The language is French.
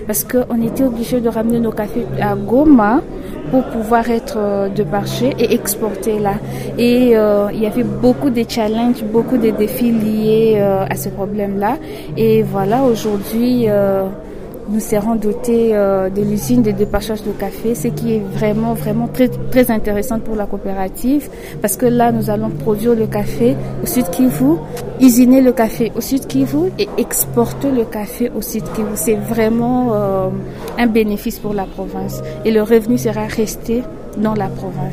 parce qu'on était obligé de ramener nos cafés à Goma pour pouvoir être de marché et exporter là. Et il y avait beaucoup de challenges, beaucoup de défis liés à ce problème-là. Et voilà, aujourd'hui, nous serons dotés de l'usine de déparchage de café, ce qui est vraiment très, très intéressant pour la coopérative, parce que là, nous allons produire le café au Sud Kivu, usiner le café au Sud Kivu et exporter le café au Sud Kivu. C'est vraiment un bénéfice pour la province et le revenu sera resté dans la province.